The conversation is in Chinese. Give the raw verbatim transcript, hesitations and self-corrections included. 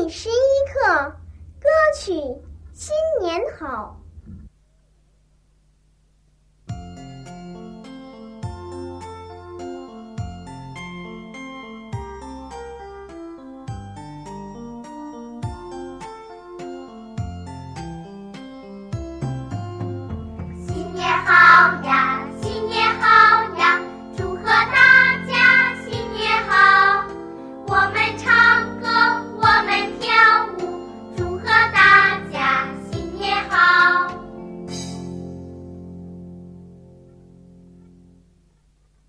第十一课，歌曲《新年好》。 新年好呀